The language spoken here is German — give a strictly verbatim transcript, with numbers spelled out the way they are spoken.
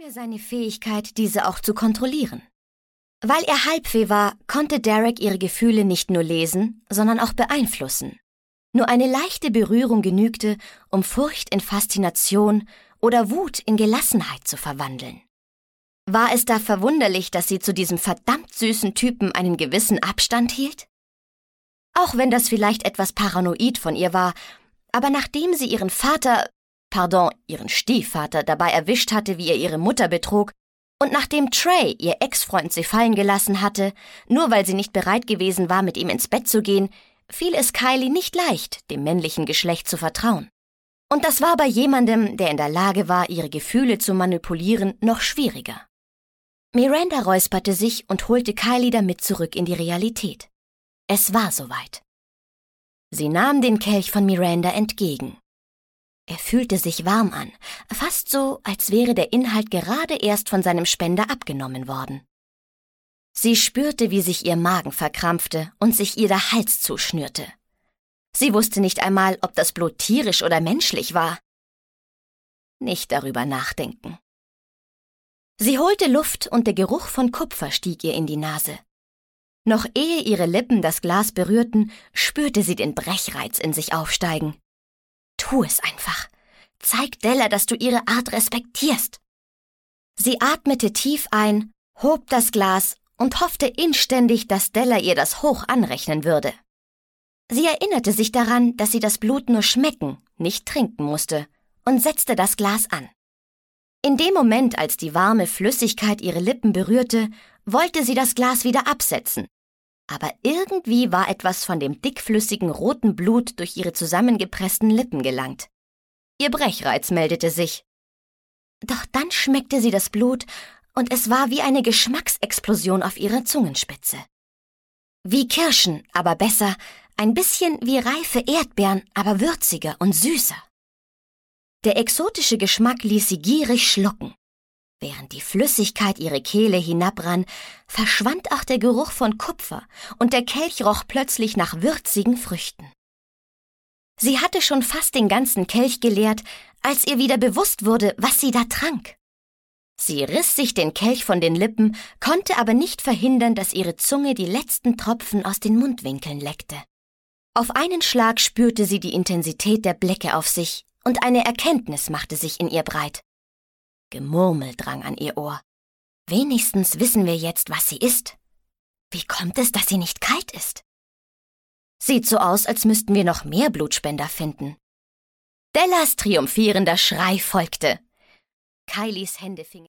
er seine Fähigkeit, diese auch zu kontrollieren. Weil er Halbfee war, konnte Derek ihre Gefühle nicht nur lesen, sondern auch beeinflussen. Nur eine leichte Berührung genügte, um Furcht in Faszination oder Wut in Gelassenheit zu verwandeln. War es da verwunderlich, dass sie zu diesem verdammt süßen Typen einen gewissen Abstand hielt? Auch wenn das vielleicht etwas paranoid von ihr war, aber nachdem sie ihren Vater, pardon, ihren Stiefvater dabei erwischt hatte, wie er ihre Mutter betrog, und nachdem Trey, ihr Ex-Freund, sie fallen gelassen hatte, nur weil sie nicht bereit gewesen war, mit ihm ins Bett zu gehen, fiel es Kylie nicht leicht, dem männlichen Geschlecht zu vertrauen. Und das war bei jemandem, der in der Lage war, ihre Gefühle zu manipulieren, noch schwieriger. Miranda räusperte sich und holte Kylie damit zurück in die Realität. Es war soweit. Sie nahm den Kelch von Miranda entgegen. Er fühlte sich warm an, fast so, als wäre der Inhalt gerade erst von seinem Spender abgenommen worden. Sie spürte, wie sich ihr Magen verkrampfte und sich ihr der Hals zuschnürte. Sie wusste nicht einmal, ob das Blut tierisch oder menschlich war. Nicht darüber nachdenken. Sie holte Luft und der Geruch von Kupfer stieg ihr in die Nase. Noch ehe ihre Lippen das Glas berührten, spürte sie den Brechreiz in sich aufsteigen. Tu es einfach. Zeig Della, dass du ihre Art respektierst. Sie atmete tief ein, hob das Glas und hoffte inständig, dass Della ihr das hoch anrechnen würde. Sie erinnerte sich daran, dass sie das Blut nur schmecken, nicht trinken musste, und setzte das Glas an. In dem Moment, als die warme Flüssigkeit ihre Lippen berührte, wollte sie das Glas wieder absetzen. Aber irgendwie war etwas von dem dickflüssigen roten Blut durch ihre zusammengepressten Lippen gelangt. Ihr Brechreiz meldete sich. Doch dann schmeckte sie das Blut, und es war wie eine Geschmacksexplosion auf ihrer Zungenspitze. Wie Kirschen, aber besser, ein bisschen wie reife Erdbeeren, aber würziger und süßer. Der exotische Geschmack ließ sie gierig schlucken. Während die Flüssigkeit ihre Kehle hinabrann, verschwand auch der Geruch von Kupfer und der Kelch roch plötzlich nach würzigen Früchten. Sie hatte schon fast den ganzen Kelch geleert, als ihr wieder bewusst wurde, was sie da trank. Sie riss sich den Kelch von den Lippen, konnte aber nicht verhindern, dass ihre Zunge die letzten Tropfen aus den Mundwinkeln leckte. Auf einen Schlag spürte sie die Intensität der Blicke auf sich, und eine Erkenntnis machte sich in ihr breit. Gemurmel drang an ihr Ohr. Wenigstens wissen wir jetzt, was sie ist. Wie kommt es, dass sie nicht kalt ist? Sieht so aus, als müssten wir noch mehr Blutspender finden. Dellas triumphierender Schrei folgte. Kylies Hände fingen